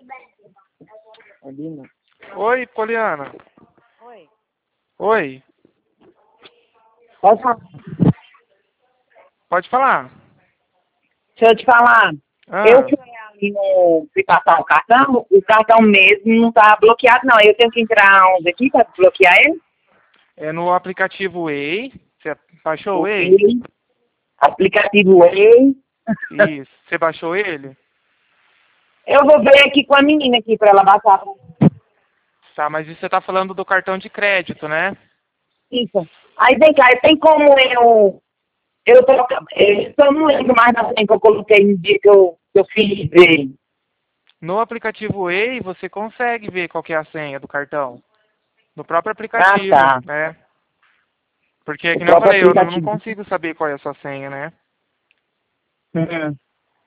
Alina. Oi, Poliana. Oi. Oi. Pode falar. Pode falar. Deixa eu te falar. Eu Ah, fui ali no fui passar o cartão mesmo não tá bloqueado, não. Eu tenho que entrar onde aqui para desbloquear ele? é no aplicativo Way. Você baixou o Ok. Way? Aplicativo Way. Isso. Você baixou ele? Eu vou ver aqui com a menina aqui para ela baixar. Tá, mas você tá falando do cartão de crédito, né? Isso. Aí vem cá, tem como eu trocar. Eu não lembro mais da senha que eu coloquei no dia que eu fiz ele. No aplicativo Way, você consegue ver qual que é a senha do cartão. No próprio Ah, aplicativo, tá. né? Porque, O que nem eu próprio falei, eu não aplicativo. consigo saber qual é a sua senha, né? Uhum.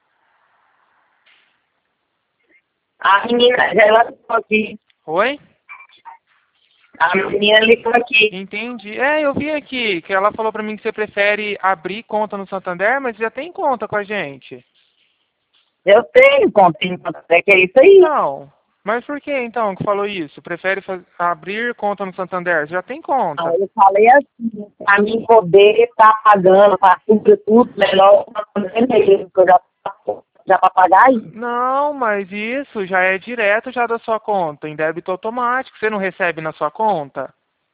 A menina, ela ficou aqui. Oi? A menina ligou aqui. Entendi. É, eu vi aqui que ela falou pra mim que você prefere abrir conta no Santander, mas já tem conta com a gente. Eu tenho continho, é que é isso aí. Então, mas por que então que falou isso? Prefere abrir conta no Santander? Você já tem conta. Aí eu falei assim, pra mim poder estar pagando, para tudo melhor, mesmo, que eu já para pagar aí. Não, mas isso já é direto já da sua conta, em débito automático. Você não recebe na sua conta?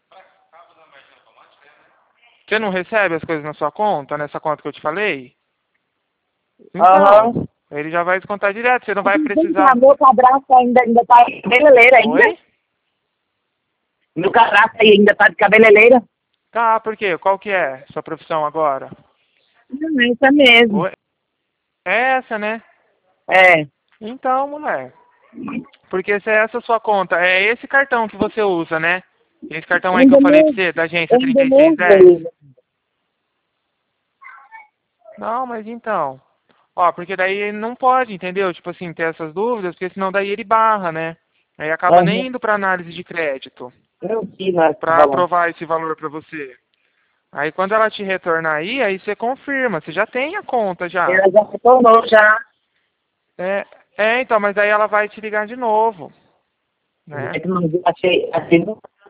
Você não recebe as coisas na sua conta, nessa conta que eu te falei? Aham. Então, ele já vai descontar direto. Você não vai Vem cá, precisar. meu cadastro ainda tá de cabeleireira ainda. Oi? Meu cadastro aí ainda tá de cabeleireira. Tá, por quê? Qual que é sua profissão agora? Não, é isso mesmo. Oi? É essa, né? É. Então, mulher. Porque se é essa a sua conta, é esse cartão que você usa, né? Esse cartão aí que eu falei pra você, da agência Ainda não 3610? usei. Não, mas então. Ó, porque daí ele não pode, entendeu? Tipo assim, ter essas dúvidas, porque senão daí ele barra, né? Aí acaba nem Aham. indo pra análise de crédito, Eu vi lá que pra tava lá. aprovar esse valor pra você. Aí quando ela te retornar aí você confirma, você já tem a conta já. Ela já retornou já. É, então, mas aí ela vai te ligar de novo, né? É que não achei.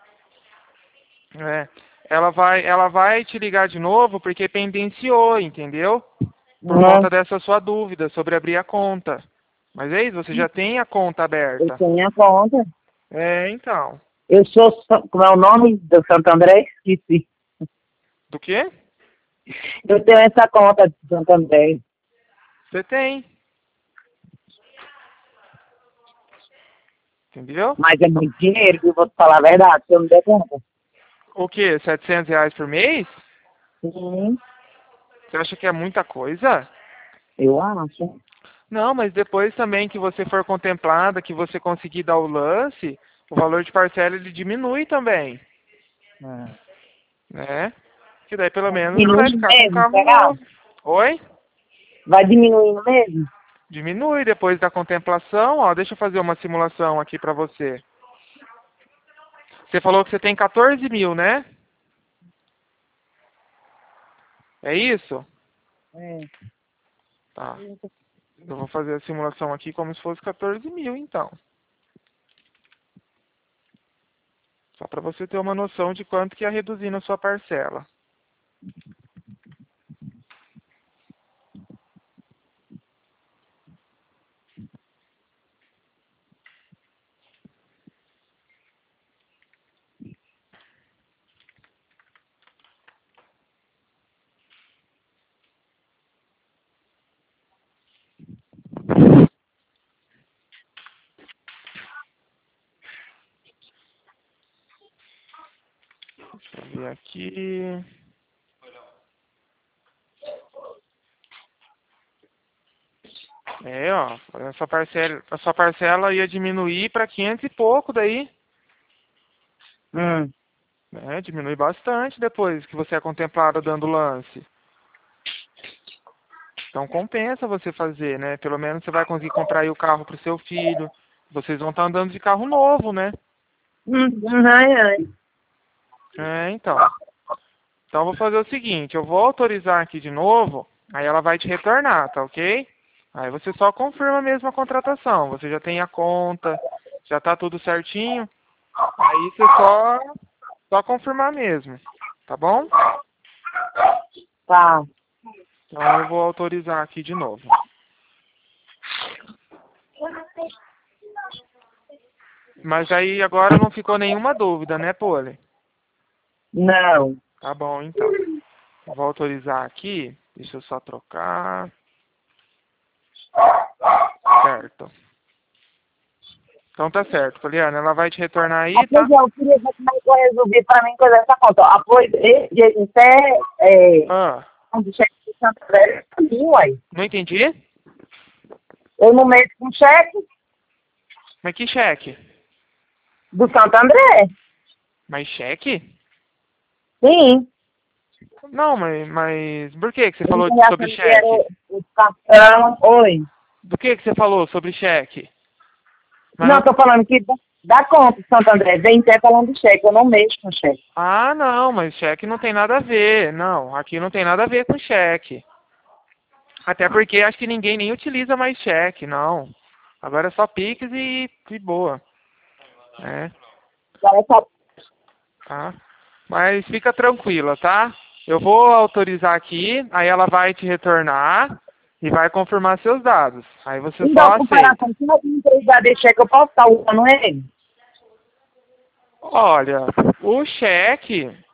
É. Ela vai te ligar de novo porque pendenciou, entendeu? Por Uhum. conta dessa sua dúvida sobre abrir a conta. Mas é isso, você já tem a conta Eu aberta. tenho a conta. É, então. Eu sou, como é o nome do Santo André? Esqueci. Do quê? Eu tenho essa conta de Santo André. Você tem. Entendeu? Mas é muito dinheiro, viu? Vou te falar a verdade, se eu não der conta. O quê? R$ 700 por mês? Sim, Você acha que é muita coisa? eu acho. Não, mas depois também que você for contemplada, que você conseguir dar o lance, o valor de parcela ele diminui também, É. né? Que daí pelo Vai menos você vai diminuindo ficar com um mesmo, carro será? novo. Oi? Vai diminuindo mesmo? Diminui depois da contemplação, ó, deixa eu fazer uma simulação aqui pra você. Você falou que você tem 14 mil, né? É isso? É. Tá. Eu vou fazer a simulação aqui como se fosse 14 mil, então. Só pra você ter uma noção de quanto que ia reduzir na sua parcela. Deixa eu ver aqui. É, ó, a sua parcela ia diminuir para 500 e pouco daí, Hum. né? Diminui bastante depois que você é contemplado dando lance. Então compensa você fazer, né? Pelo menos você vai conseguir comprar aí o carro pro seu filho. Vocês vão estar andando de carro novo, né? Ai, ai. É, então. Então eu vou fazer o seguinte, eu vou autorizar aqui de novo, aí ela vai te retornar, tá ok? Aí você só confirma mesmo a contratação. Você já tem a conta, já tá tudo certinho. Aí você só confirmar mesmo, tá bom? Tá. Então eu vou autorizar aqui de novo. Mas aí agora não ficou nenhuma dúvida, né, Poli? Não. Tá bom, então. Eu vou autorizar aqui. Deixa eu só trocar. Certo. Então tá certo, Poliana. Ela vai te retornar aí, tá? Pois é, eu queria ver como é que eu resolvi para mim coisa essa conta. Após até Ah, onde cheque de Santa André, uai. não entendi? Eu no mês com cheque Mas que cheque? do Santo André. Mas cheque? Sim. Não, mas por que você Eu não falou tinha sobre achando que era cheque? o cartão. Oi. Do que você falou sobre cheque? Mas Não, tô falando que da conta do Santo André. Vem até falando de cheque. Eu não mexo com cheque. Ah, não, mas cheque não tem nada a ver. Não, aqui não tem nada a ver com cheque. Até porque acho que ninguém nem utiliza mais cheque, não. Agora é só Pix e boa. É, Agora só. tá? Mas fica tranquila, tá? Eu vou autorizar aqui, aí ela vai te retornar e vai confirmar seus dados. Aí você Então, só aceita. comparação, se eu entregar de cheque, eu posso estar usando ele? Olha, o cheque,